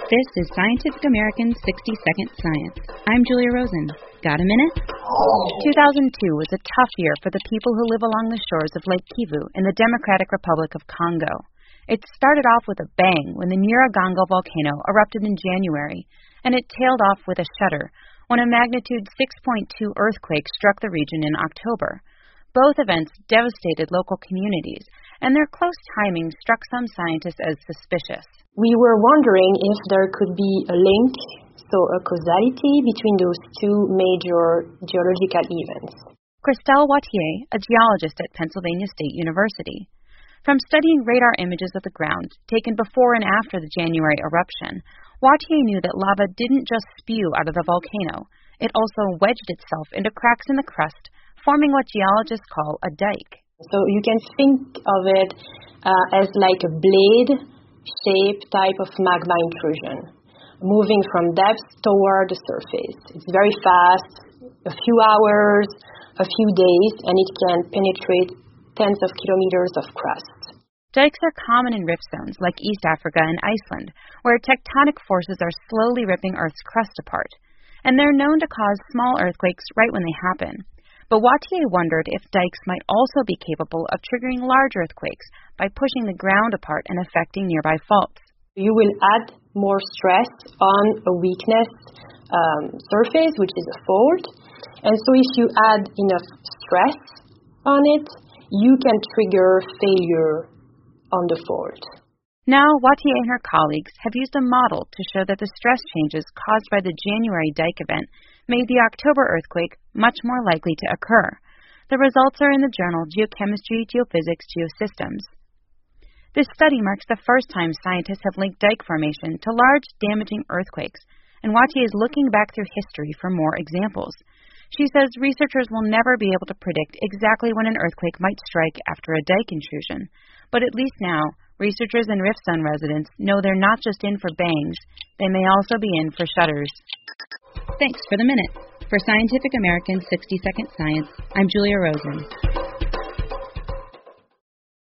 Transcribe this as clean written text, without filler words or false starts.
This is Scientific American's 60-Second Science. I'm Julia Rosen. Got a minute? 2002 was a tough year for the people who live along the shores of Lake Kivu in the Democratic Republic of Congo. It started off with a bang when the Nyiragongo volcano erupted in January, and it tailed off with a shudder when a magnitude 6.2 earthquake struck the region in October. Both events devastated local communities, and their close timing struck some scientists as suspicious. We were wondering if there could be a link, so a causality between those two major geological events. Christelle Wattier, a geologist at Pennsylvania State University. From studying radar images of the ground taken before and after the January eruption, Wattier knew that lava didn't just spew out of the volcano. It also wedged itself into cracks in the crust, forming what geologists call a dike. So you can think of it as like a blade-shaped type of magma intrusion, moving from depth toward the surface. It's very fast, a few hours, a few days, and it can penetrate tens of kilometers of crust. Dikes are common in rift zones like East Africa and Iceland, where tectonic forces are slowly ripping Earth's crust apart, and they're known to cause small earthquakes right when they happen. But Wattier wondered if dikes might also be capable of triggering large earthquakes by pushing the ground apart and affecting nearby faults. You will add more stress on a weakness surface, which is a fault. And so if you add enough stress on it, you can trigger failure on the fault. Now, Wattier and her colleagues have used a model to show that the stress changes caused by the January dike event made the October earthquake much more likely to occur. The results are in the journal Geochemistry, Geophysics, Geosystems. This study marks the first time scientists have linked dike formation to large, damaging earthquakes, and Wattier is looking back through history for more examples. She says researchers will never be able to predict exactly when an earthquake might strike after a dike intrusion, but at least now, researchers and rift zone residents know they're not just in for bangs, they may also be in for shudders. Thanks for the minute. For Scientific American's 60-Second Science, I'm Julia Rosen.